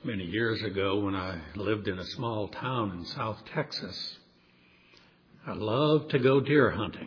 Many years ago when I lived in a small town in South Texas, I loved to go deer hunting.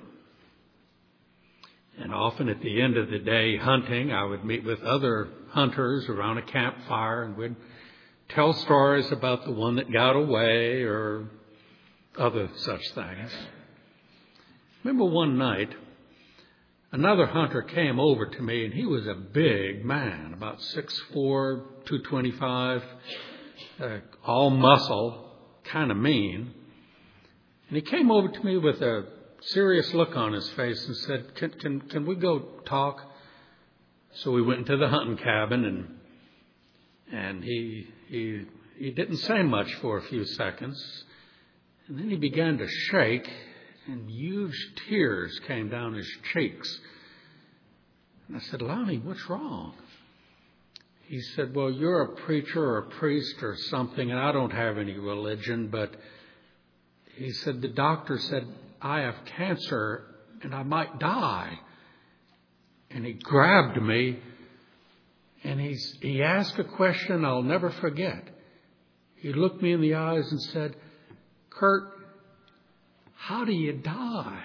And often at the end of the day hunting, I would meet with other hunters around a campfire and we'd tell stories about the one that got away or other such things. Remember one night, another hunter came over to me, and he was a big man, about 6'4", 225, all muscle, kind of mean. And he came over to me with a serious look on his face and said, can we go talk? So we went into the hunting cabin, and he didn't say much for a few seconds. And then he began to shake, and huge tears came down his cheeks. And I said, Lonnie, what's wrong? He said, well, you're a preacher or a priest or something, and I don't have any religion, but he said, the doctor said, I have cancer and I might die. And he grabbed me and he asked a question I'll never forget. He looked me in the eyes and said, Kurt, how do you die?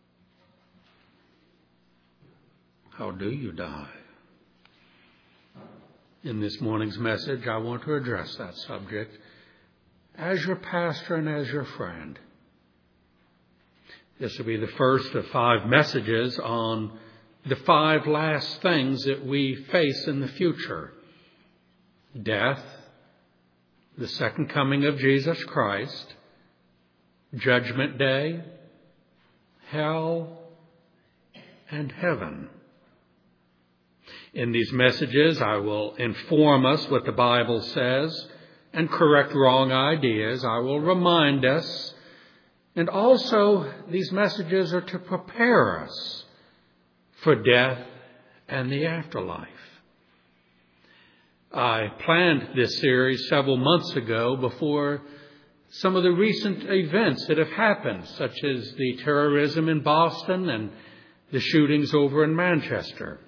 How do you die? In this morning's message, I want to address that subject as your pastor and as your friend. This will be the first of 5 messages on the 5 last things that we face in the future. Death, the second coming of Jesus Christ, Judgment Day, hell, and heaven. In these messages, I will inform us what the Bible says and correct wrong ideas. I will remind us. And also, these messages are to prepare us for death and the afterlife. I planned this series several months ago before some of the recent events that have happened, such as the terrorism in Boston and the shootings over in Manchester.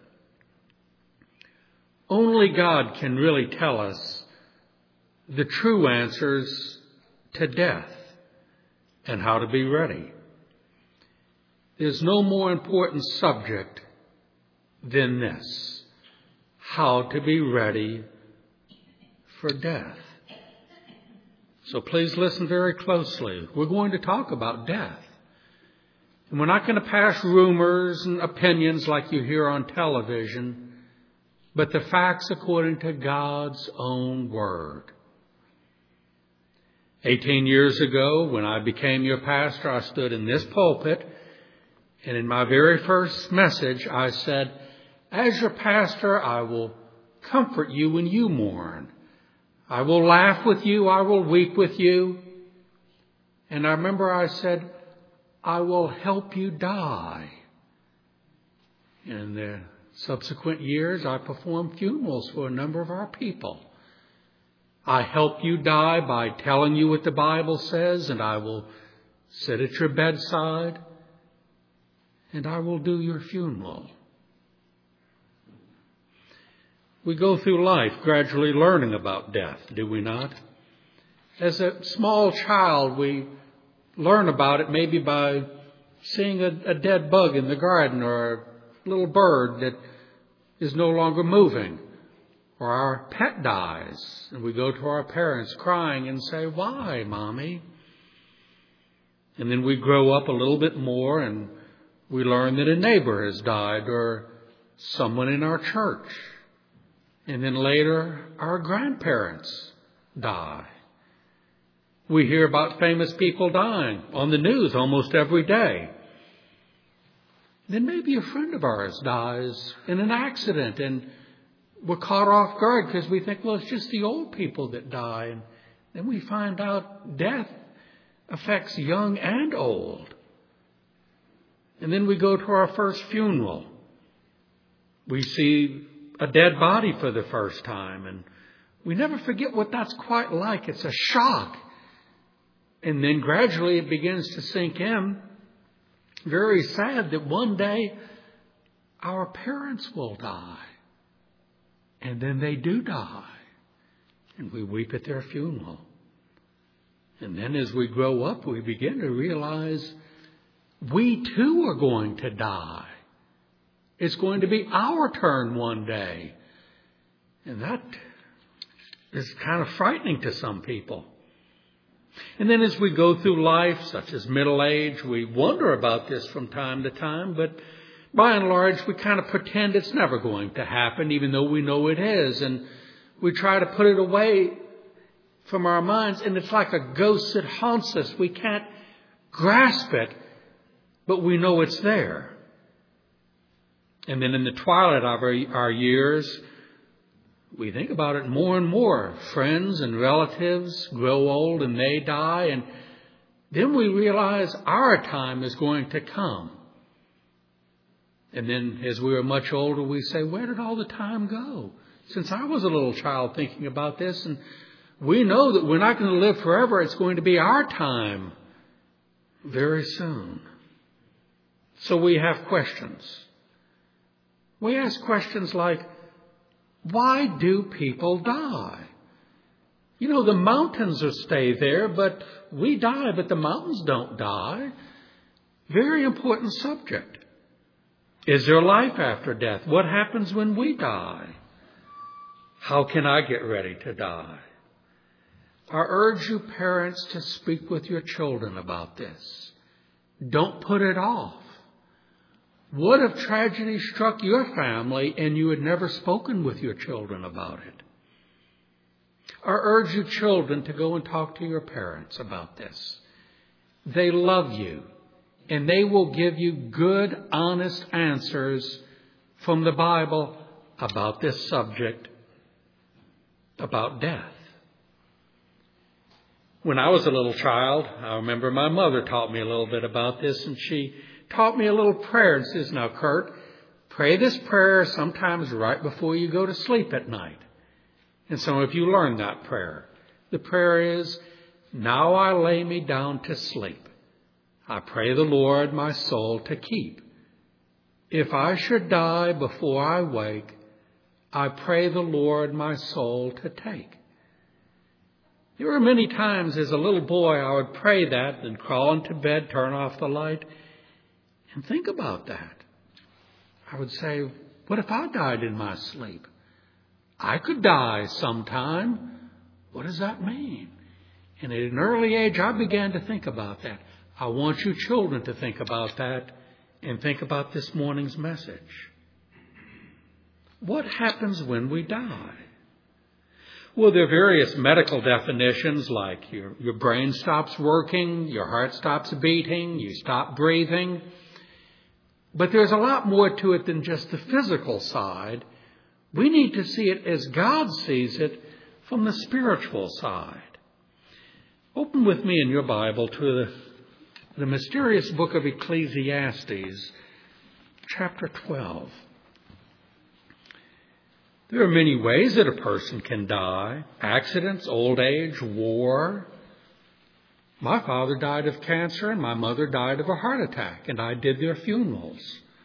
Only God can really tell us the true answers to death and how to be ready. There's no more important subject than this: how to be ready for death. So please listen very closely. We're going to talk about death. And we're not going to pass rumors and opinions like you hear on television, but the facts according to God's own Word. 18 years ago, when I became your pastor, I stood in this pulpit, and in my very first message, I said, as your pastor, I will comfort you when you mourn. I will laugh with you. I will weep with you. And I remember I said, I will help you die. In the subsequent years, I performed funerals for a number of our people. I help you die by telling you what the Bible says, and I will sit at your bedside, and I will do your funeral. We go through life gradually learning about death, do we not? As a small child, we learn about it maybe by seeing a dead bug in the garden or a little bird that is no longer moving. Or our pet dies, and we go to our parents crying and say, why, Mommy? And then we grow up a little bit more and we learn that a neighbor has died or someone in our church. And then later, our grandparents die. We hear about famous people dying on the news almost every day. Then maybe a friend of ours dies in an accident, and we're caught off guard because we think, well, it's just the old people that die. And then we find out death affects young and old. And then we go to our first funeral. We see a dead body for the first time, and we never forget what that's quite like. It's a shock. And then gradually it begins to sink in. Very sad that one day our parents will die. And then they do die. and we weep at their funeral. And then as we grow up, we begin to realize we too are going to die. It's going to be our turn one day. And that is kind of frightening to some people. And then as we go through life, such as middle age, we wonder about this from time to time, but by and large, we kind of pretend it's never going to happen, even though we know it is. And we try to put it away from our minds, and it's like a ghost that haunts us. We can't grasp it, but we know it's there. And then in the twilight of our years, we think about it more and more. Friends and relatives grow old and they die, and then we realize our time is going to come. And then as we are much older, we say, where did all the time go? Since I was a little child thinking about this, and we know that we're not going to live forever. It's going to be our time very soon. So we have questions. We ask questions like, why do people die? You know, the mountains will stay there, but we die, but the mountains don't die. Very important subject. Is there life after death? What happens when we die? How can I get ready to die? I urge you parents to speak with your children about this. Don't put it off. What if tragedy struck your family and you had never spoken with your children about it? I urge you children to go and talk to your parents about this. They love you, and they will give you good, honest answers from the Bible about this subject, about death. When I was a little child, I remember my mother taught me a little bit about this, and she taught me a little prayer and says, now, Kurt, pray this prayer sometimes right before you go to sleep at night. And some of you learned that prayer. The prayer is, now I lay me down to sleep. I pray the Lord my soul to keep. If I should die before I wake, I pray the Lord my soul to take. There were many times as a little boy I would pray that and crawl into bed, turn off the light, and think about that. I would say, what if I died in my sleep? I could die sometime. What does that mean? And at an early age, I began to think about that. I want you children to think about that and think about this morning's message. What happens when we die? Well, there are various medical definitions like your brain stops working, your heart stops beating, you stop breathing. But there's a lot more to it than just the physical side. We need to see it as God sees it from the spiritual side. Open with me in your Bible to the mysterious book of Ecclesiastes, chapter 12. There are many ways that a person can die. Accidents, old age, war. My father died of cancer and my mother died of a heart attack, and I did their funerals.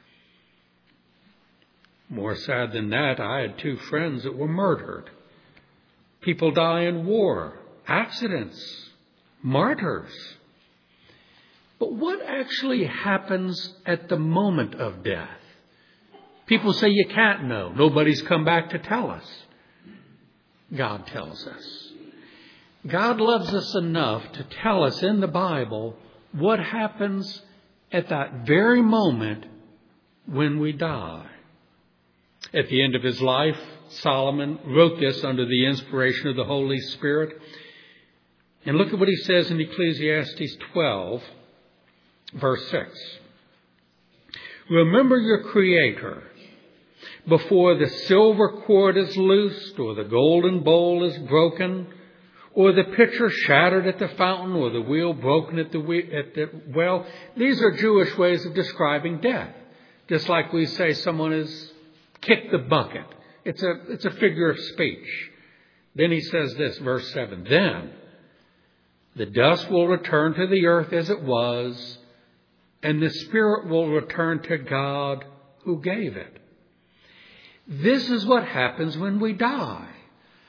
More sad than that, I had 2 friends that were murdered. People die in war, accidents, martyrs. But what actually happens at the moment of death? People say you can't know. Nobody's come back to tell us. God tells us. God loves us enough to tell us in the Bible what happens at that very moment when we die. At the end of his life, Solomon wrote this under the inspiration of the Holy Spirit. And look at what he says in Ecclesiastes 12, verse 6. Remember your Creator before the silver cord is loosed, or the golden bowl is broken, or the pitcher shattered at the fountain, or the wheel broken at the well. These are Jewish ways of describing death. Just like we say someone has kicked the bucket. It's a figure of speech. Then he says this, verse 7, then the dust will return to the earth as it was, and the spirit will return to God who gave it. This is what happens when we die.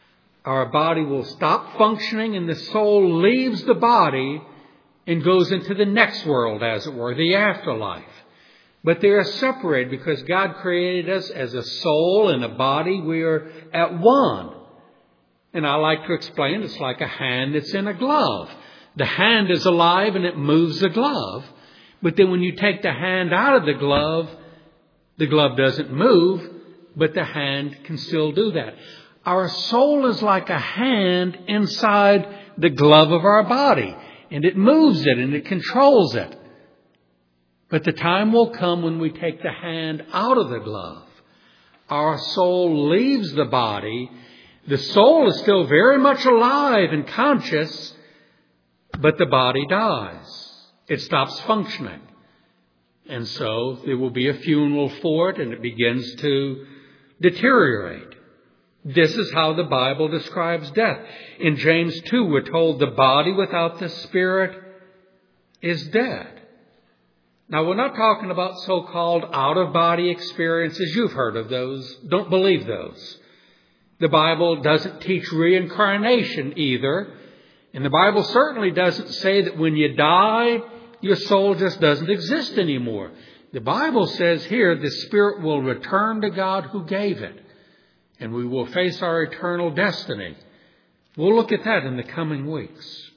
Our body will stop functioning and the soul leaves the body and goes into the next world, as it were, the afterlife. But they are separated because God created us as a soul and a body. We are at one. And I like to explain it's like a hand that's in a glove. The hand is alive and it moves the glove. But then when you take the hand out of the glove doesn't move, but the hand can still do that. Our soul is like a hand inside the glove of our body, and it moves it and it controls it. But the time will come when we take the hand out of the glove. Our soul leaves the body. The soul is still very much alive and conscious, but the body dies. It stops functioning. And so there will be a funeral for it, and it begins to deteriorate. This is how the Bible describes death. In James 2, we're told the body without the spirit is dead. Now, we're not talking about so-called out-of-body experiences. You've heard of those. Don't believe those. The Bible doesn't teach reincarnation either. And the Bible certainly doesn't say that when you die, your soul just doesn't exist anymore. The Bible says here the spirit will return to God who gave it. And we will face our eternal destiny. We'll look at that in the coming weeks.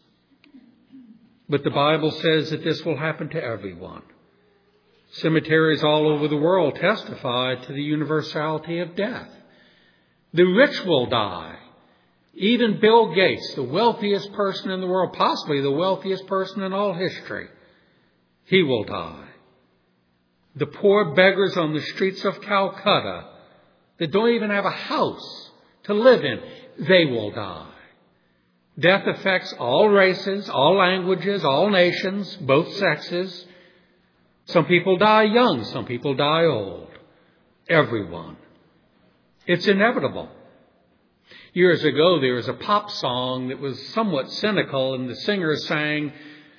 But the Bible says that this will happen to everyone. Cemeteries all over the world testify to the universality of death. The rich will die. Even Bill Gates, the wealthiest person in the world, possibly the wealthiest person in all history, he will die. The poor beggars on the streets of Calcutta that don't even have a house to live in, they will die. Death affects all races, all languages, all nations, both sexes. Some people die young, some people die old. Everyone. It's inevitable. Years ago, there was a pop song that was somewhat cynical, and the singer sang,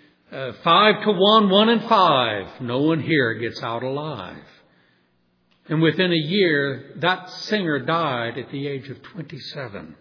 5 to 1, 1 in 5. No one here gets out alive. And within a year, that singer died at the age of 27.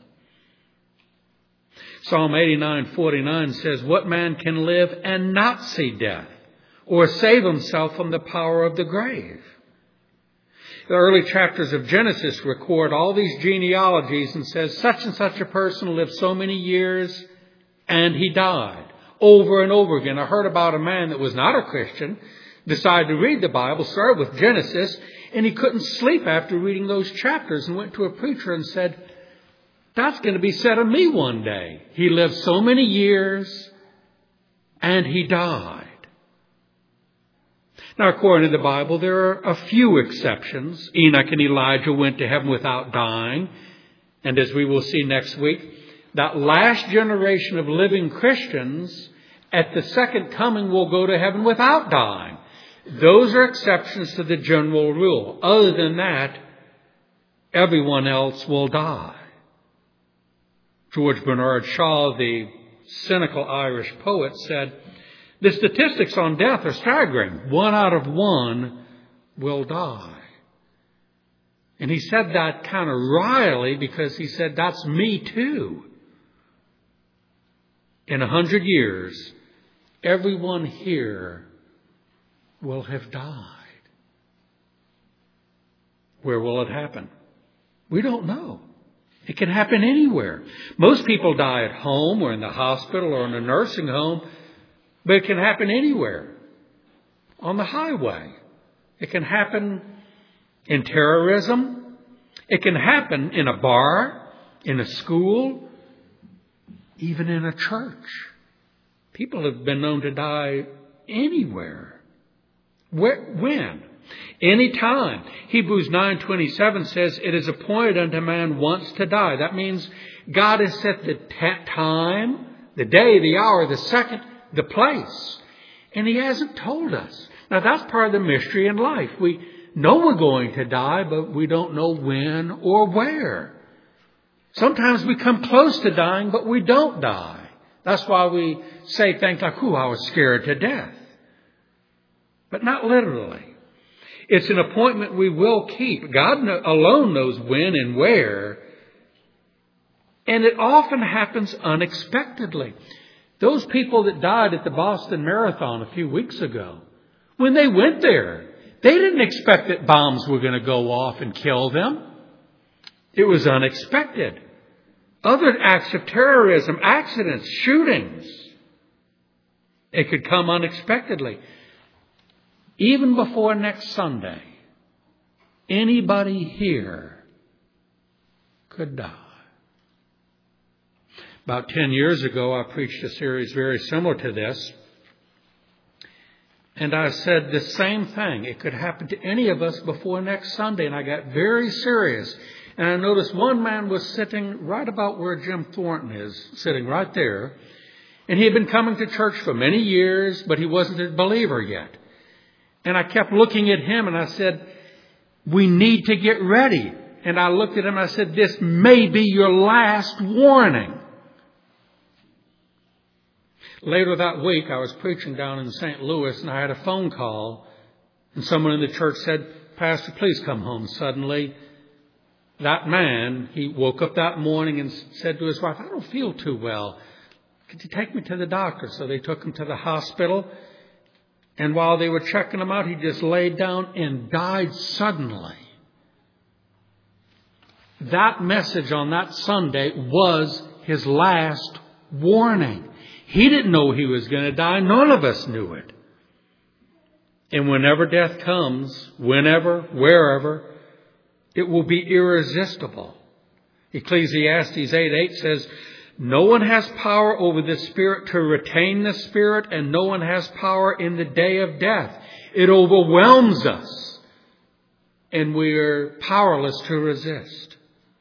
Psalm 89:49 says, what man can live and not see death, or save himself from the power of the grave? The early chapters of Genesis record all these genealogies and says such and such a person lived so many years and he died. Over and over again. I heard about a man that was not a Christian, decided to read the Bible, started with Genesis, and he couldn't sleep after reading those chapters and went to a preacher and said, that's going to be said of me one day. He lived so many years and he died. Now, according to the Bible, there are a few exceptions. Enoch and Elijah went to heaven without dying. And as we will see next week, that last generation of living Christians at the second coming will go to heaven without dying. Those are exceptions to the general rule. Other than that, everyone else will die. George Bernard Shaw, the cynical Irish poet, said, the statistics on death are staggering. 1 out of 1 will die. And he said that kind of wryly because he said, that's me too. In 100 years, everyone here will have died. Where will it happen? We don't know. It can happen anywhere. Most people die at home or in the hospital or in a nursing home, but it can happen anywhere. On the highway. It can happen in terrorism. It can happen in a bar, in a school, even in a church. People have been known to die anywhere. When? Anytime. Hebrews 9:27 says, it is appointed unto man once to die. That means God has set the time, the day, the hour, the second, the place. And He hasn't told us. Now that's part of the mystery in life. We know we're going to die, but we don't know when or where. Sometimes we come close to dying, but we don't die. That's why we say things like, I was scared to death. But not literally. It's an appointment we will keep. God alone knows when and where. And it often happens unexpectedly. Those people that died at the Boston Marathon a few weeks ago, when they went there, they didn't expect that bombs were going to go off and kill them. It was unexpected. Other acts of terrorism, accidents, shootings, it could come unexpectedly. Even before next Sunday, anybody here could die. About 10 years ago, I preached a series very similar to this. And I said the same thing. It could happen to any of us before next Sunday. And I got very serious. And I noticed one man was sitting right about where Jim Thornton is, sitting right there. And he had been coming to church for many years, but he wasn't a believer yet. And I kept looking at him and I said, we need to get ready. And I looked at him and I said, this may be your last warning. Later that week, I was preaching down in St. Louis and I had a phone call. And someone in the church said, Pastor, please come home. Suddenly, that man, he woke up that morning and said to his wife, I don't feel too well. Could you take me to the doctor? So they took him to the hospital. And while they were checking him out, he just laid down and died suddenly. That message on that Sunday was his last warning. He didn't know he was going to die. None of us knew it. And whenever death comes, whenever, wherever, it will be irresistible. Ecclesiastes 8:8 says, no one has power over the spirit to retain the spirit, and no one has power in the day of death. It overwhelms us, and we are powerless to resist.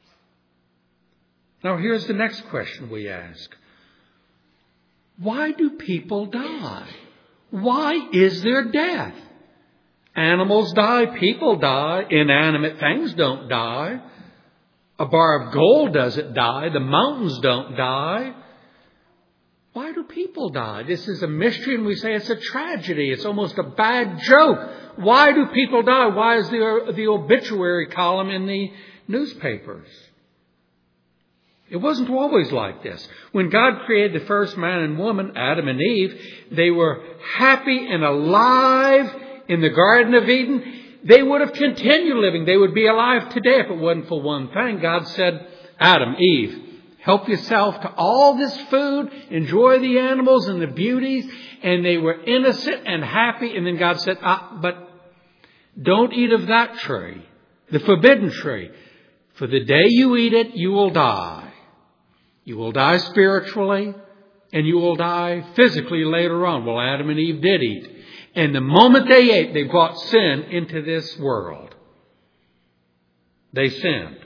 Now here's the next question we ask. Why do people die? Why is there death? Animals die, people die, inanimate things don't die. A bar of gold doesn't die, the mountains don't die. Why do people die? This is a mystery and we say it's a tragedy. It's almost a bad joke. Why do people die? Why is the obituary column in the newspapers? It wasn't always like this. When God created the first man and woman, Adam and Eve, they were happy and alive in the Garden of Eden. They would have continued living. They would be alive today if it wasn't for one thing. God said, Adam, Eve, help yourself to all this food, enjoy the animals and the beauties. And they were innocent and happy. And then God said, but don't eat of that tree, the forbidden tree. For the day you eat it, you will die. You will die spiritually and you will die physically later on. Well, Adam and Eve did eat. And the moment they ate, they brought sin into this world. They sinned.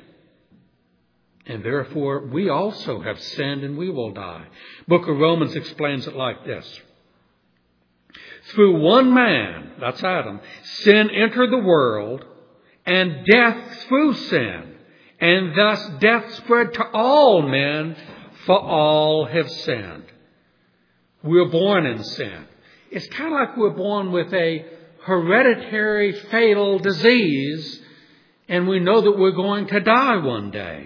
And therefore, we also have sinned and we will die. Book of Romans explains it like this. Through one man, that's Adam, sin entered the world, and death through sin. And thus death spread to all men, for all have sinned. We're born in sin. It's kind of like we're born with a hereditary fatal disease, and we know that we're going to die one day.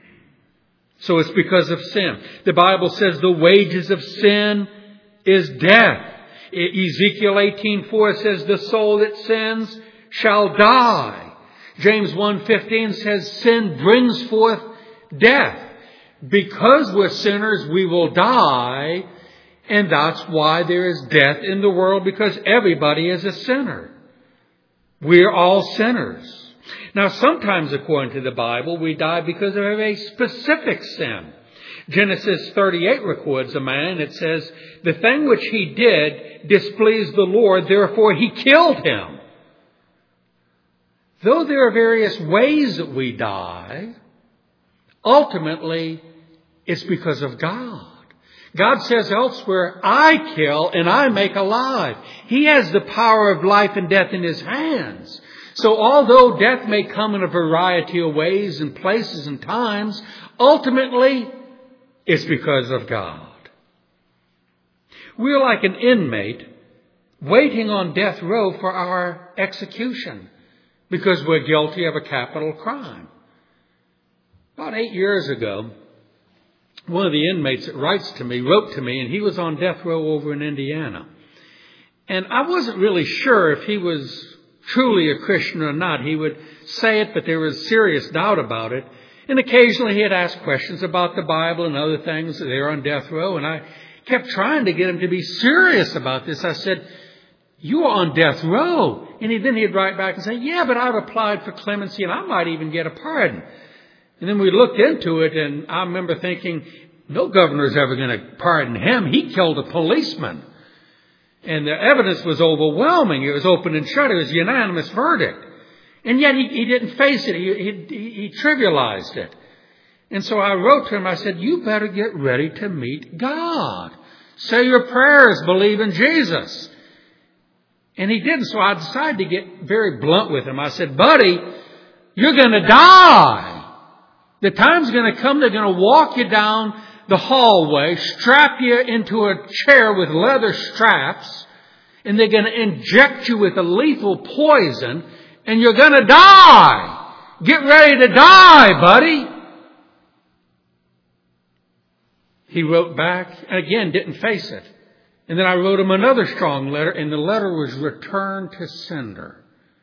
So it's because of sin. The Bible says the wages of sin is death. Ezekiel 18:4 says the soul that sins shall die. James 1:15 says sin brings forth death. Because we're sinners, we will die. And that's why there is death in the world, because everybody is a sinner. We're all sinners. Now, sometimes, according to the Bible, we die because of a specific sin. Genesis 38 records a man. It says, the thing which he did displeased the Lord, therefore he killed him. Though there are various ways that we die, ultimately, it's because of God. God says elsewhere, I kill and I make alive. He has the power of life and death in His hands. So although death may come in a variety of ways and places and times, ultimately, it's because of God. We're like an inmate waiting on death row for our execution because we're guilty of a capital crime. About 8 years ago, one of the inmates that wrote to me, and he was on death row over in Indiana. And I wasn't really sure if he was truly a Christian or not. He would say it, but there was serious doubt about it. And occasionally he'd ask questions about the Bible and other things. They were on death row, and I kept trying to get him to be serious about this. I said, "You are on death row." And then he'd write back and say, "Yeah, but I've applied for clemency and I might even get a pardon." And then we looked into it, and I remember thinking, no governor's ever going to pardon him. He killed a policeman. And the evidence was overwhelming. It was open and shut. It was a unanimous verdict. And yet he didn't face it. He trivialized it. And so I wrote to him, I said, "You better get ready to meet God. Say your prayers, believe in Jesus." And he didn't. So I decided to get very blunt with him. I said, "Buddy, you're going to die. The time's going to come, they're going to walk you down the hallway, strap you into a chair with leather straps, and they're going to inject you with a lethal poison, and you're going to die. Get ready to die, buddy." He wrote back, and again didn't face it. And then I wrote him another strong letter, and the letter was returned to sender.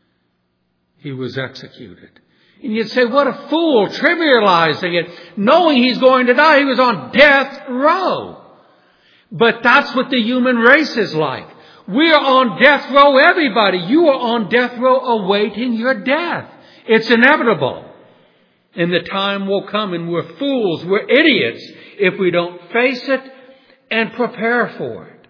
He was executed. And you'd say, what a fool, trivializing it, knowing he's going to die. He was on death row. But that's what the human race is like. We are on death row, everybody. You are on death row awaiting your death. It's inevitable. And the time will come, and we're fools, we're idiots if we don't face it and prepare for it.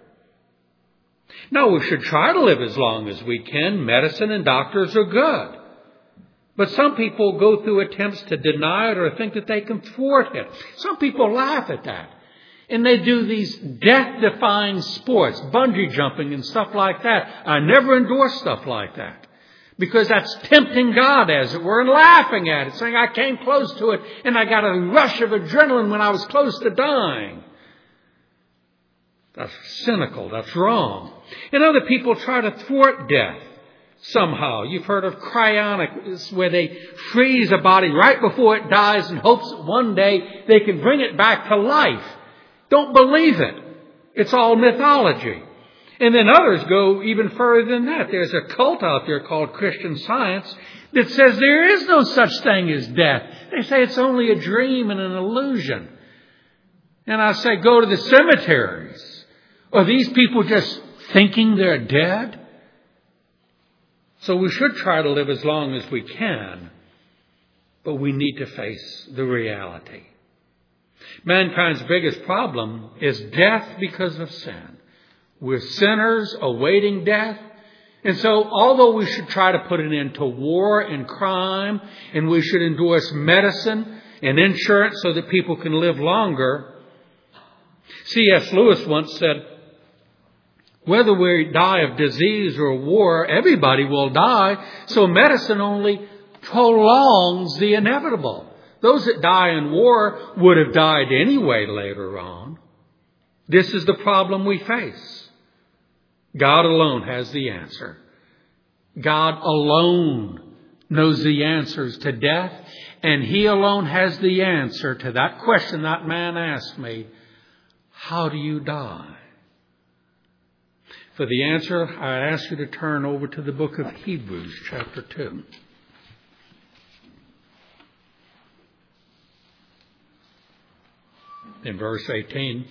Now, we should try to live as long as we can. Medicine and doctors are good. But some people go through attempts to deny it or think that they can thwart it. Some people laugh at that. And they do these death-defying sports, bungee jumping and stuff like that. I never endorse stuff like that. Because that's tempting God, as it were, and laughing at it, saying, "I came close to it and I got a rush of adrenaline when I was close to dying." That's cynical. That's wrong. And other people try to thwart death. Somehow. You've heard of cryonics, where they freeze a body right before it dies in hopes that one day they can bring it back to life. Don't believe it. It's all mythology. And then others go even further than that. There's a cult out there called Christian Science that says there is no such thing as death. They say it's only a dream and an illusion. And I say, go to the cemeteries. Are these people just thinking they're dead? So we should try to live as long as we can, but we need to face the reality. Mankind's biggest problem is death because of sin. We're sinners awaiting death. And so although we should try to put an end to war and crime, and we should endorse medicine and insurance so that people can live longer, C.S. Lewis once said, whether we die of disease or war, everybody will die. So medicine only prolongs the inevitable. Those that die in war would have died anyway later on. This is the problem we face. God alone has the answer. God alone knows the answers to death, and He alone has the answer to that question that man asked me, how do you die? For the answer, I ask you to turn over to the book of Hebrews, chapter 2. In verse 18.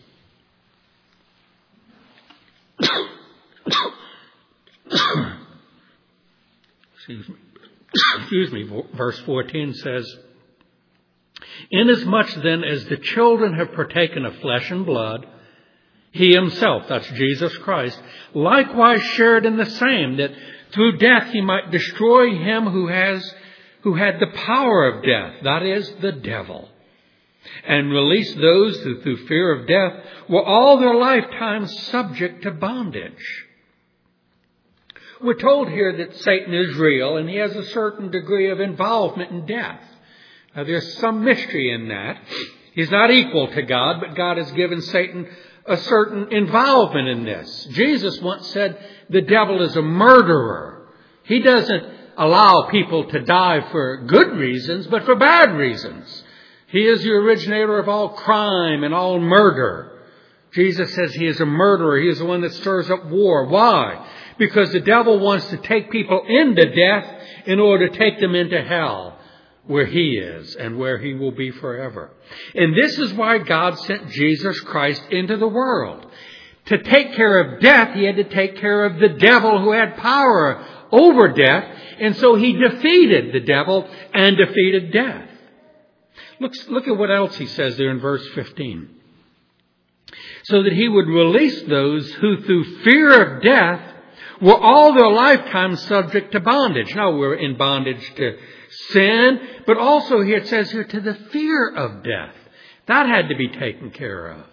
Excuse me. Verse 14 says, "Inasmuch then as the children have partaken of flesh and blood, He Himself," that's Jesus Christ, "likewise shared in the same, that through death He might destroy him who had the power of death, that is, the devil, and release those who through fear of death were all their lifetime subject to bondage." We're told here that Satan is real and he has a certain degree of involvement in death. Now, there's some mystery in that. He's not equal to God, but God has given Satan a certain involvement in this. Jesus once said the devil is a murderer. He doesn't allow people to die for good reasons, but for bad reasons. He is the originator of all crime and all murder. Jesus says he is a murderer. He is the one that stirs up war. Why? Because the devil wants to take people into death in order to take them into hell, where he is and where he will be forever. And this is why God sent Jesus Christ into the world. To take care of death, he had to take care of the devil who had power over death. And so he defeated the devil and defeated death. Look at what else he says there in verse 15. So that he would release those who through fear of death were all their lifetime subject to bondage. Now we're in bondage to sin, but also here it says here to the fear of death. That had to be taken care of.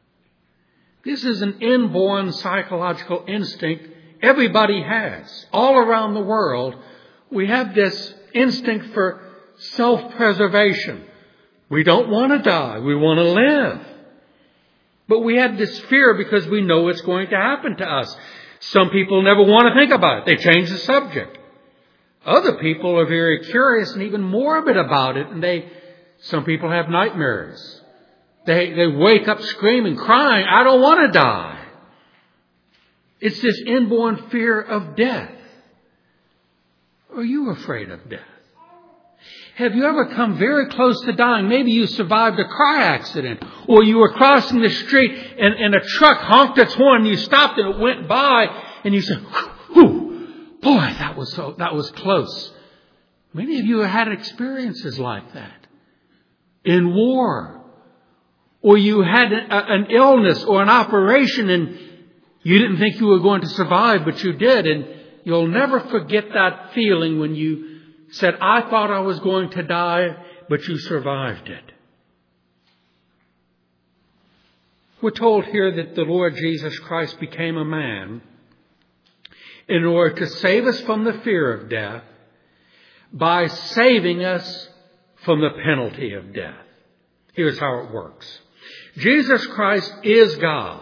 This is an inborn psychological instinct everybody has. All around the world, we have this instinct for self-preservation. We don't want to die. We want to live. But we have this fear because we know it's going to happen to us. Some people never want to think about it. They change the subject. Other people are very curious and even morbid about it. And some people have nightmares. They wake up screaming, crying, I don't want to die. It's this inborn fear of death. Are you afraid of death? Have you ever come very close to dying? Maybe you survived a car accident, or you were crossing the street and a truck honked its horn and you stopped and it went by and you said, whew, boy, that was close. Many of you have had experiences like that. In war, or you had an illness or an operation and you didn't think you were going to survive, but you did. And you'll never forget that feeling when you said, I thought I was going to die, but you survived it. We're told here that the Lord Jesus Christ became a man in order to save us from the fear of death by saving us from the penalty of death. Here's how it works. Jesus Christ is God.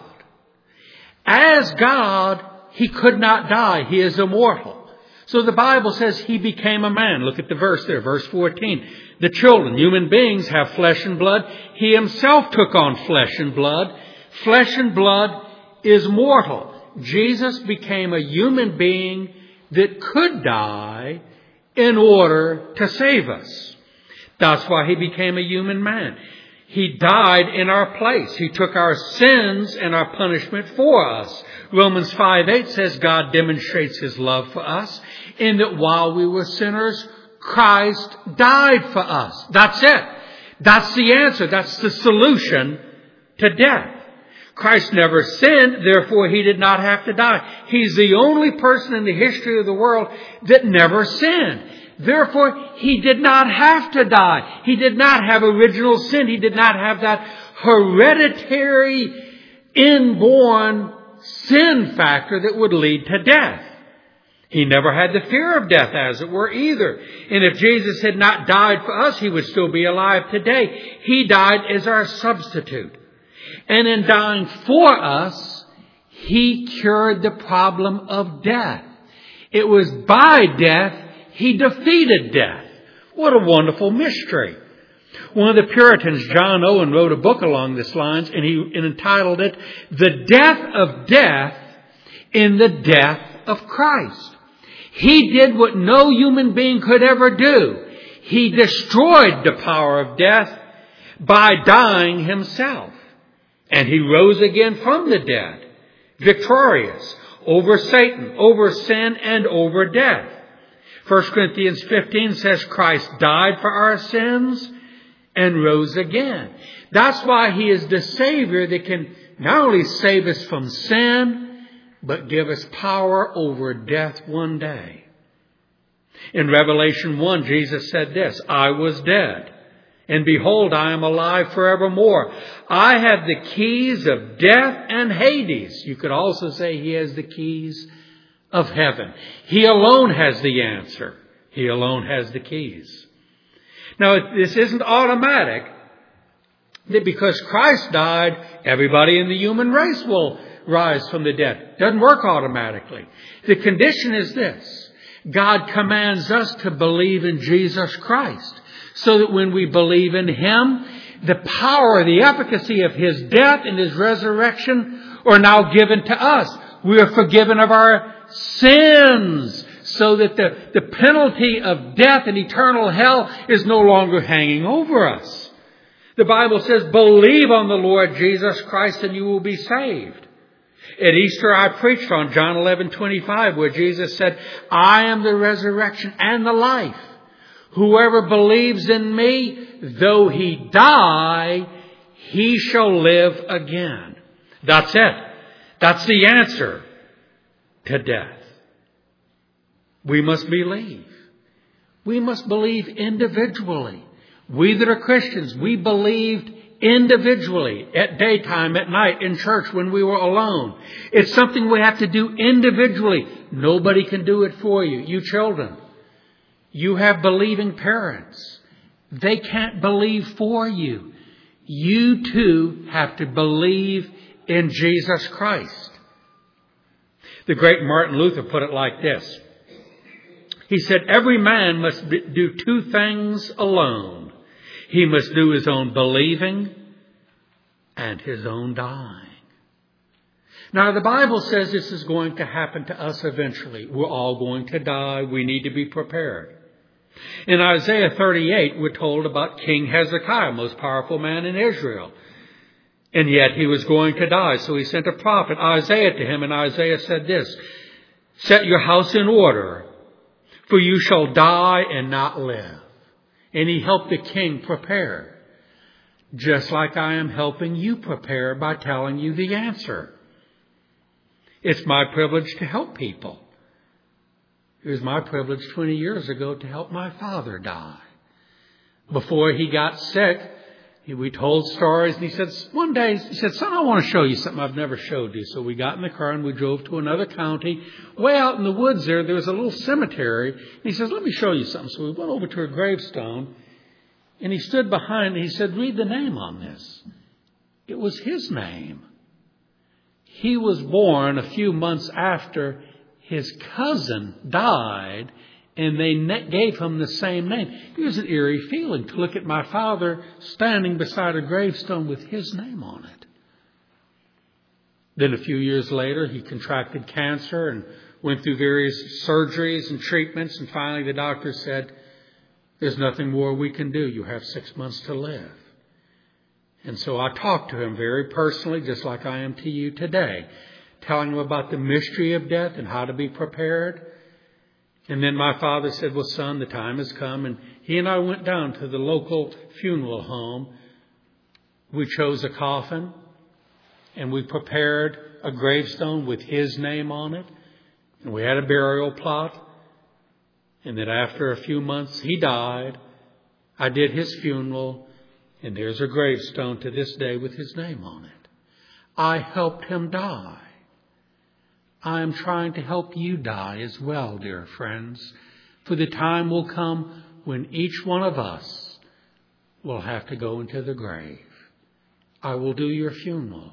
As God, he could not die. He is immortal. So the Bible says he became a man. Look at the verse there, verse 14. The children, human beings, have flesh and blood. He himself took on flesh and blood. Flesh and blood is mortal. Jesus became a human being that could die in order to save us. That's why he became a human man. He died in our place. He took our sins and our punishment for us. Romans 5:8 says God demonstrates his love for us in that while we were sinners, Christ died for us. That's it. That's the answer. That's the solution to death. Christ never sinned, therefore he did not have to die. He's the only person in the history of the world that never sinned. Therefore, he did not have to die. He did not have original sin. He did not have that hereditary, inborn sin factor that would lead to death. He never had the fear of death, as it were, either. And if Jesus had not died for us, he would still be alive today. He died as our substitute. And in dying for us, he cured the problem of death. It was by death he defeated death. What a wonderful mystery. One of the Puritans, John Owen, wrote a book along these lines, and he entitled it, The Death of Death in the Death of Christ. He did what no human being could ever do. He destroyed the power of death by dying himself. And he rose again from the dead, victorious over Satan, over sin, and over death. 1 Corinthians 15 says Christ died for our sins and rose again. That's why he is the Savior that can not only save us from sin, but give us power over death one day. In Revelation 1, Jesus said this, I was dead, and behold, I am alive forevermore. I have the keys of death and Hades. You could also say he has the keys of heaven. He alone has the answer. He alone has the keys. Now, this isn't automatic that because Christ died, everybody in the human race will rise from the dead. It doesn't work automatically. The condition is this, God commands us to believe in Jesus Christ, so that when we believe in Him, the power, the efficacy of His death and His resurrection are now given to us. We are forgiven of our sins, so that the penalty of death and eternal hell is no longer hanging over us. The Bible says, believe on the Lord Jesus Christ and you will be saved. At Easter, I preached on John 11:25, where Jesus said, I am the resurrection and the life. Whoever believes in me, though he die, he shall live again. That's it. That's the answer to death. We must believe. We must believe individually. We that are Christians, we believed individually, at daytime, at night, in church when we were alone. It's something we have to do individually. Nobody can do it for you. You children, you have believing parents. They can't believe for you. You too have to believe in Jesus Christ. The great Martin Luther put it like this. He said, every man must do two things alone. He must do his own believing and his own dying. Now, the Bible says this is going to happen to us eventually. We're all going to die. We need to be prepared. In Isaiah 38, we're told about King Hezekiah, most powerful man in Israel. And yet he was going to die. So he sent a prophet, Isaiah, to him. And Isaiah said this, set your house in order, for you shall die and not live. And he helped the king prepare, just like I am helping you prepare by telling you the answer. It's my privilege to help people. It was my privilege 20 years ago to help my father die. Before he got sick, we told stories, and he said, one day, he said, son, I want to show you something I've never showed you. So we got in the car and we drove to another county. Way out in the woods there was a little cemetery. And he says, let me show you something. So we went over to a gravestone, and he stood behind, and he said, read the name on this. It was his name. He was born a few months after his cousin died, and they gave him the same name. It was an eerie feeling to look at my father standing beside a gravestone with his name on it. Then a few years later, he contracted cancer and went through various surgeries and treatments. And finally, the doctor said, there's nothing more we can do. You have 6 months to live. And so I talked to him very personally, just like I am to you today, telling him about the mystery of death and how to be prepared. And then my father said, well, son, the time has come. And he and I went down to the local funeral home. We chose a coffin, and we prepared a gravestone with his name on it. And we had a burial plot. And then after a few months, he died. I did his funeral, and there's a gravestone to this day with his name on it. I helped him die. I am trying to help you die as well, dear friends, for the time will come when each one of us will have to go into the grave. I will do your funeral.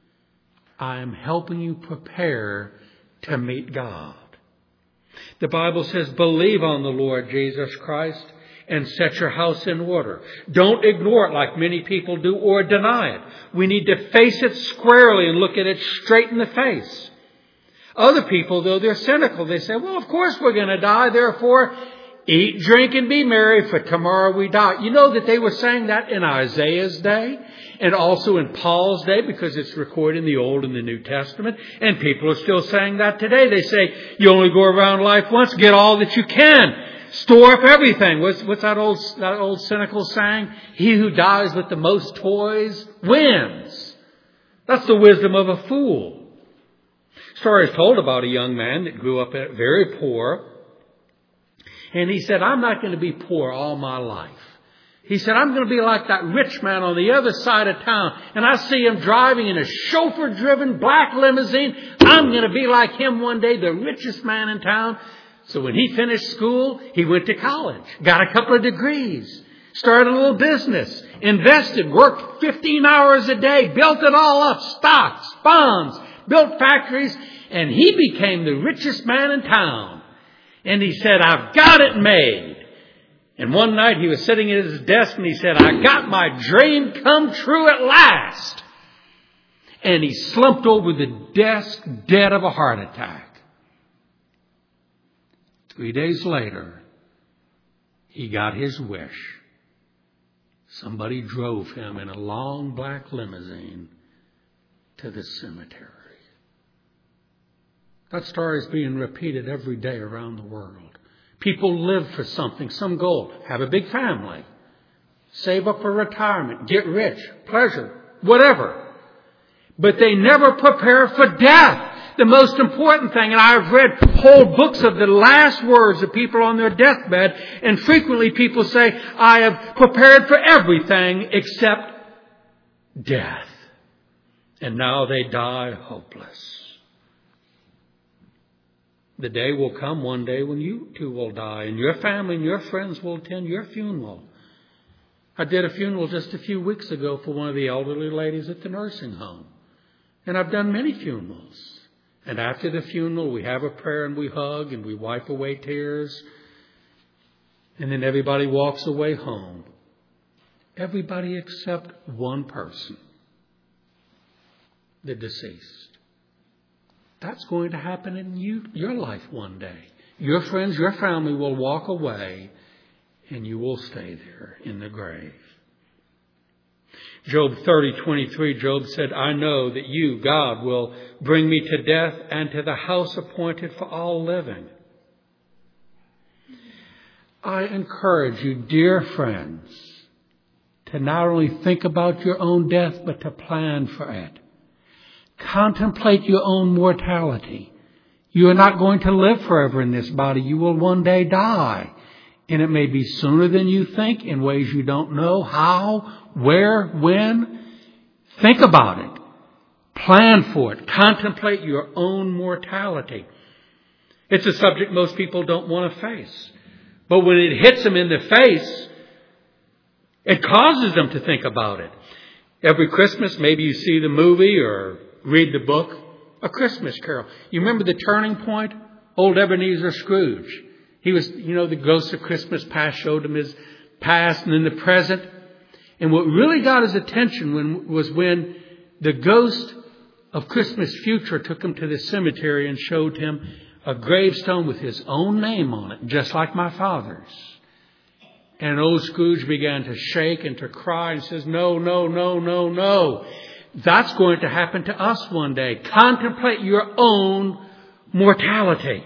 I am helping you prepare to meet God. The Bible says, believe on the Lord Jesus Christ and set your house in order. Don't ignore it like many people do or deny it. We need to face it squarely and look at it straight in the face. Other people, though, they're cynical. They say, well, of course we're going to die. Therefore, eat, drink, and be merry, for tomorrow we die. You know that they were saying that in Isaiah's day and also in Paul's day, because it's recorded in the Old and the New Testament. And people are still saying that today. They say, you only go around life once, get all that you can. Store up everything. What's that old cynical saying? He who dies with the most toys wins. That's the wisdom of a fool. Story is told about a young man that grew up very poor. And he said, I'm not going to be poor all my life. He said, I'm going to be like that rich man on the other side of town. And I see him driving in a chauffeur-driven black limousine. I'm going to be like him one day, the richest man in town. So when he finished school, he went to college, got a couple of degrees, started a little business, invested, worked 15 hours a day, built it all up, stocks, bonds, built factories, and he became the richest man in town. And he said, I've got it made. And one night he was sitting at his desk and he said, I got my dream come true at last. And he slumped over the desk dead of a heart attack. 3 days later, he got his wish. Somebody drove him in a long black limousine to the cemetery. That story is being repeated every day around the world. People live for something, some goal. Have a big family. Save up for retirement. Get rich. Pleasure. Whatever. But they never prepare for death. The most important thing, and I've read whole books of the last words of people on their deathbed, and frequently people say, I have prepared for everything except death. And now they die hopeless. The day will come one day when you too will die, and your family and your friends will attend your funeral. I did a funeral just a few weeks ago for one of the elderly ladies at the nursing home. And I've done many funerals. And after the funeral, we have a prayer and we hug and we wipe away tears. And then everybody walks away home. Everybody except one person. The deceased. That's going to happen in your life one day. Your friends, your family will walk away and you will stay there in the grave. Job 30:23, Job said, I know that you, God, will bring me to death and to the house appointed for all living. I encourage you, dear friends, to not only think about your own death, but to plan for it. Contemplate your own mortality. You are not going to live forever in this body. You will one day die. And it may be sooner than you think in ways you don't know how, where, when. Think about it. Plan for it. Contemplate your own mortality. It's a subject most people don't want to face. But when it hits them in the face, it causes them to think about it. Every Christmas, maybe you see the movie or read the book, A Christmas Carol. You remember the turning point? Old Ebenezer Scrooge. He was, the ghost of Christmas past showed him his past and then the present. And what really got his attention was when the ghost of Christmas future took him to the cemetery and showed him a gravestone with his own name on it, just like my father's. And old Scrooge began to shake and to cry and says, no, no, no, no, no. That's going to happen to us one day. Contemplate your own mortality.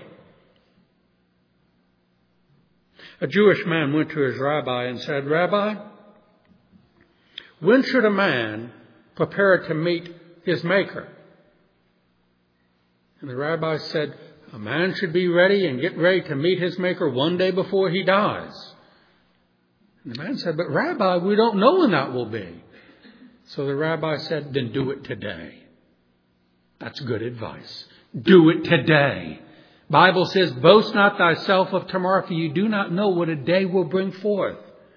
A Jewish man went to his rabbi and said, Rabbi, when should a man prepare to meet his Maker? And the rabbi said, a man should be ready and get ready to meet his Maker one day before he dies. And the man said, but Rabbi, we don't know when that will be. So the rabbi said, then do it today. That's good advice. Do it today. Bible says, boast not thyself of tomorrow, for you do not know what a day will bring forth.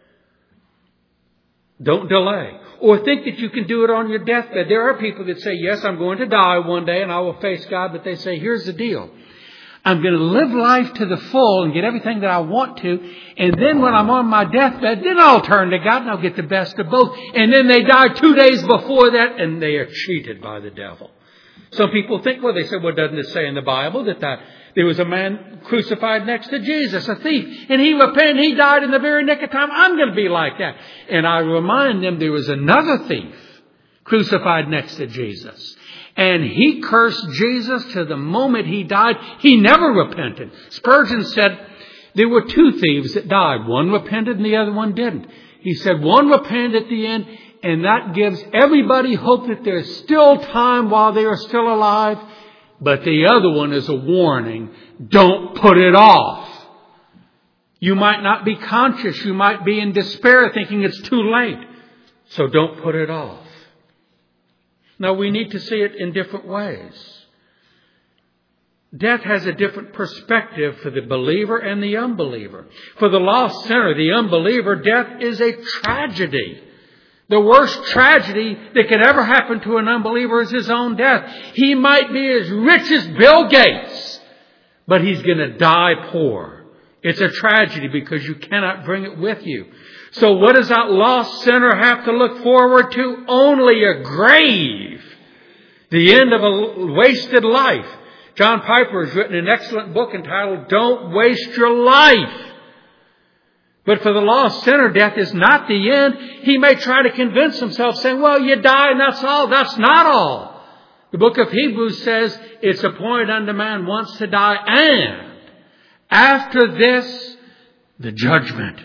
Don't delay. Or think that you can do it on your deathbed. There are people that say, yes, I'm going to die one day and I will face God. But they say, here's the deal. I'm going to live life to the full and get everything that I want to. And then when I'm on my deathbed, then I'll turn to God and I'll get the best of both. And then they die 2 days before that and they are cheated by the devil. Some people think, well, they say, well, doesn't it say in the Bible that there was a man crucified next to Jesus, a thief, and he repented, he died in the very nick of time. I'm going to be like that. And I remind them there was another thief crucified next to Jesus. And he cursed Jesus to the moment he died. He never repented. Spurgeon said there were two thieves that died. One repented and the other one didn't. He said one repented at the end, and that gives everybody hope that there's still time while they are still alive. But the other one is a warning. Don't put it off. You might not be conscious. You might be in despair thinking it's too late. So don't put it off. Now we need to see it in different ways. Death has a different perspective for the believer and the unbeliever. For the lost sinner, the unbeliever, death is a tragedy. The worst tragedy that could ever happen to an unbeliever is his own death. He might be as rich as Bill Gates, but he's going to die poor. It's a tragedy because you cannot bring it with you. So what does that lost sinner have to look forward to? Only a grave. The end of a wasted life. John Piper has written an excellent book entitled Don't Waste Your Life. But for the lost sinner, death is not the end. He may try to convince himself saying, well, you die and that's all. That's not all. The book of Hebrews says it's appointed unto man once to die, and after this, the judgment.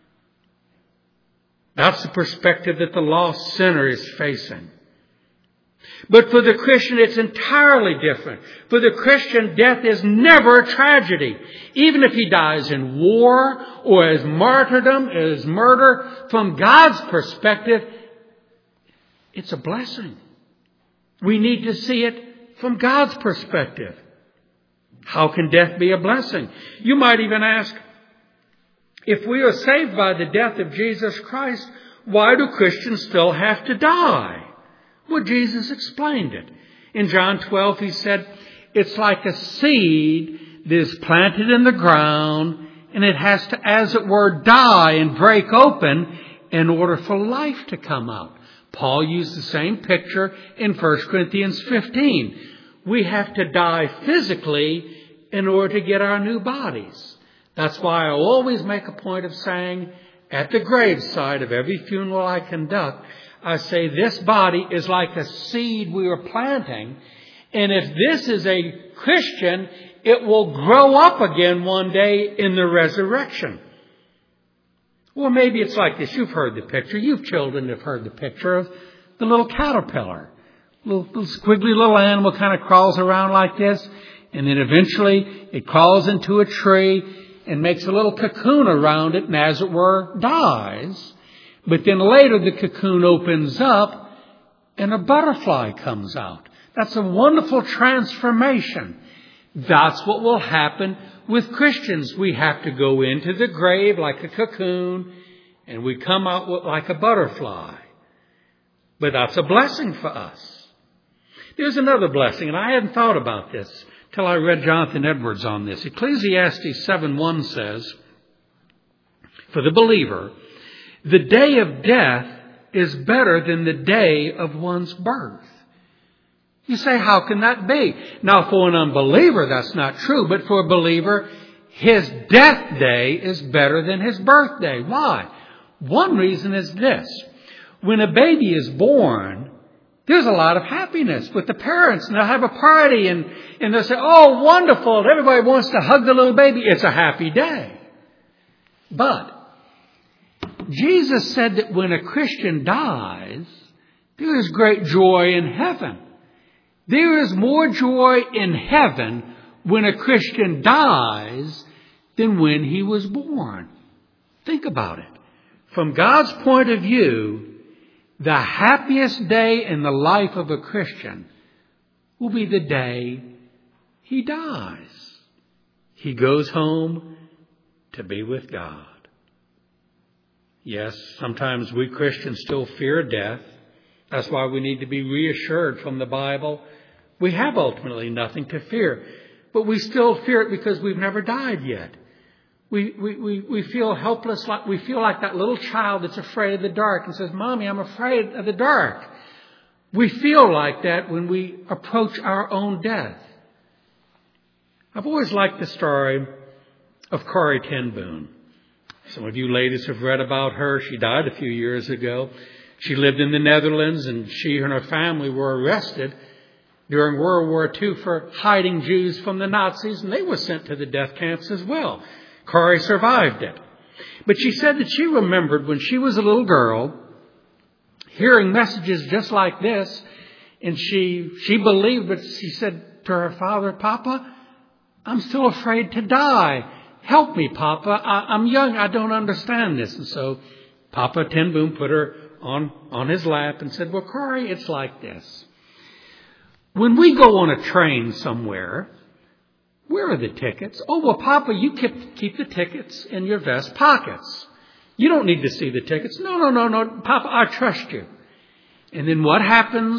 That's the perspective that the lost sinner is facing. But for the Christian, it's entirely different. For the Christian, death is never a tragedy. Even if he dies in war or as martyrdom, as murder, from God's perspective, it's a blessing. We need to see it from God's perspective. How can death be a blessing? You might even ask, if we are saved by the death of Jesus Christ, why do Christians still have to die? Well, Jesus explained it. In John 12, he said, it's like a seed that is planted in the ground, and it has to, as it were, die and break open in order for life to come out. Paul used the same picture in 1 Corinthians 15. We have to die physically in order to get our new bodies. That's why I always make a point of saying, at the graveside of every funeral I conduct, I say this body is like a seed we are planting, and if this is a Christian, it will grow up again one day in the resurrection. Or maybe it's like this. You've heard the picture. You children have heard the picture of the little caterpillar. Little squiggly little animal kind of crawls around like this, and then eventually it crawls into a tree and makes a little cocoon around it, and as it were, dies. But then later the cocoon opens up and a butterfly comes out. That's a wonderful transformation. That's what will happen with Christians. We have to go into the grave like a cocoon and we come out like a butterfly. But that's a blessing for us. There's another blessing, and I hadn't thought about this till I read Jonathan Edwards on this. Ecclesiastes 7:1 says, for the believer, the day of death is better than the day of one's birth. You say, how can that be? Now, for an unbeliever, that's not true. But for a believer, his death day is better than his birthday. Why? One reason is this. When a baby is born, there's a lot of happiness with the parents. And they'll have a party and they'll say, oh, wonderful. Everybody wants to hug the little baby. It's a happy day. But Jesus said that when a Christian dies, there is great joy in heaven. There is more joy in heaven when a Christian dies than when he was born. Think about it. From God's point of view, the happiest day in the life of a Christian will be the day he dies. He goes home to be with God. Yes, sometimes we Christians still fear death. That's why we need to be reassured from the Bible. We have ultimately nothing to fear, but we still fear it because we've never died yet. We feel helpless, like we feel like that little child that's afraid of the dark and says, Mommy, I'm afraid of the dark. We feel like that when we approach our own death. I've always liked the story of Corrie ten Boom. Some of you ladies have read about her. She died a few years ago. She lived in the Netherlands, and she and her family were arrested during World War II for hiding Jews from the Nazis, and they were sent to the death camps as well. Corrie survived it. But she said that she remembered when she was a little girl hearing messages just like this, and she believed, but she said to her father, Papa, I'm still afraid to die. Help me, Papa. I'm young. I don't understand this. And so Papa ten Boom put her on his lap and said, well, Corrie, it's like this. When we go on a train somewhere, where are the tickets? Oh, well, Papa, you keep the tickets in your vest pockets. You don't need to see the tickets. No, Papa, I trust you. And then what happens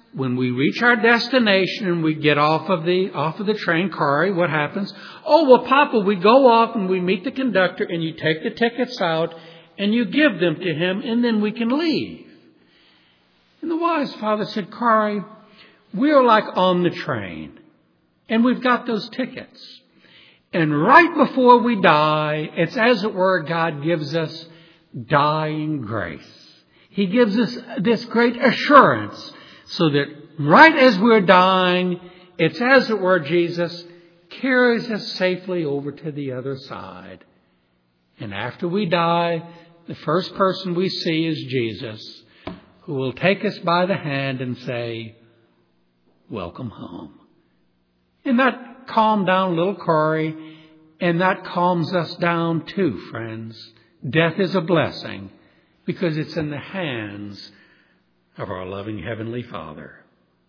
when we reach our destination and we get off of the train, Kari, what happens? Oh, well, Papa, we go off and we meet the conductor and you take the tickets out and you give them to him and then we can leave. And the wise father said, Kari, we're like on the train and we've got those tickets. And right before we die, it's as it were, God gives us dying grace. He gives us this great assurance so that right as we're dying, it's as it were, Jesus carries us safely over to the other side. And after we die, the first person we see is Jesus, who will take us by the hand and say, welcome home. And that calmed down little Kari, and that calms us down too, friends. Death is a blessing because it's in the hands of our loving Heavenly Father.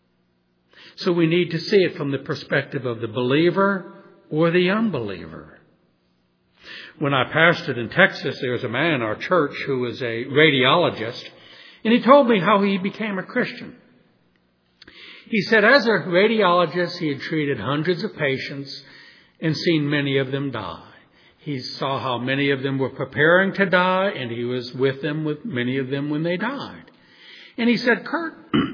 So we need to see it from the perspective of the believer or the unbeliever. When I pastored in Texas, there was a man in our church who was a radiologist, and he told me how he became a Christian. He said as a radiologist, he had treated hundreds of patients and seen many of them die. He saw how many of them were preparing to die, and he was with them, with many of them when they died. And he said, Kurt,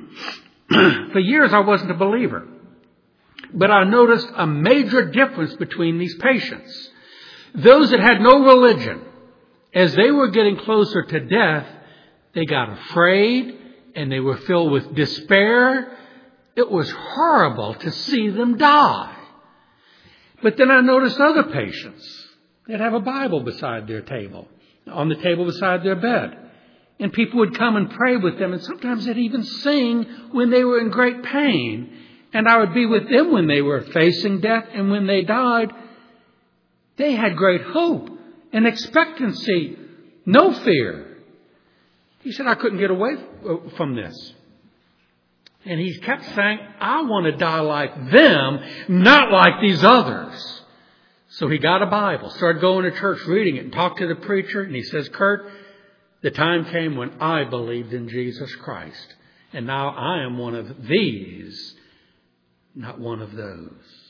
for years I wasn't a believer, but I noticed a major difference between these patients. Those that had no religion, as they were getting closer to death, they got afraid and they were filled with despair. It was horrible to see them die. But then I noticed other patients that have a Bible beside their table, on the table beside their bed. And people would come and pray with them, and sometimes they'd even sing when they were in great pain. And I would be with them when they were facing death, and when they died, they had great hope and expectancy, no fear. He said, I couldn't get away from this. And he kept saying, I want to die like them, not like these others. So he got a Bible, started going to church, reading it, and talked to the preacher. And he says, Kurt, the time came when I believed in Jesus Christ. And now I am one of these, not one of those.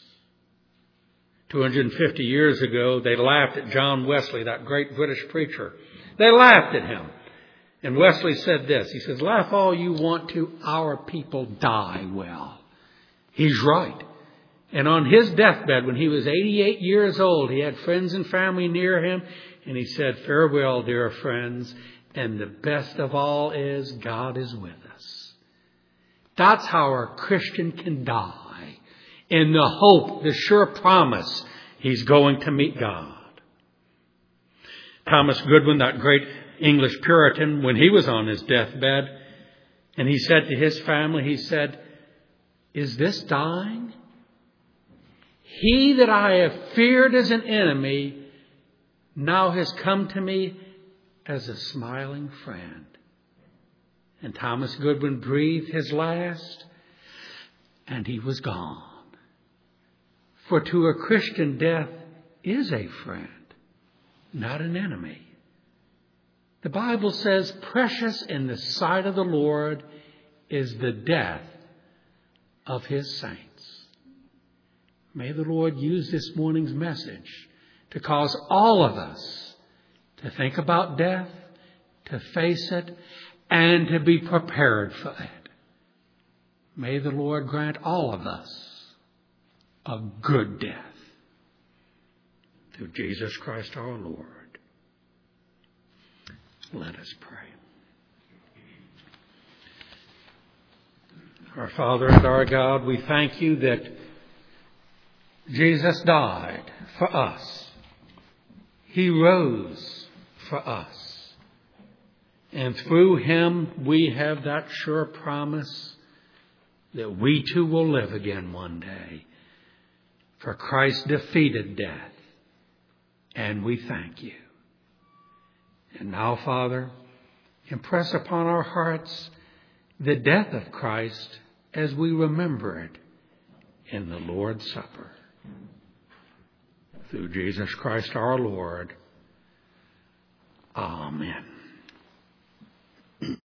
250 years ago, they laughed at John Wesley, that great British preacher. They laughed at him. And Wesley said this. He says, laugh all you want to, our people die well. He's right. And on his deathbed, when he was 88 years old, he had friends and family near him. And he said, farewell, dear friends. And the best of all is God is with us. That's how a Christian can die. In the hope, the sure promise, he's going to meet God. Thomas Goodwin, that great English Puritan, when he was on his deathbed, and he said to his family, he said, is this dying? He that I have feared as an enemy now has come to me as a smiling friend. And Thomas Goodwin breathed his last, and he was gone. For to a Christian, death is a friend, not an enemy. The Bible says, precious in the sight of the Lord is the death of his saints. May the Lord use this morning's message to cause all of us to think about death, to face it, and to be prepared for it. May the Lord grant all of us a good death. Through Jesus Christ our Lord. Let us pray. Our Father and our God, we thank you that Jesus died for us. He rose for us. And through him we have that sure promise that we too will live again one day. For Christ defeated death. And we thank you. And now, Father, impress upon our hearts the death of Christ as we remember it in the Lord's Supper. Through Jesus Christ our Lord. Amen.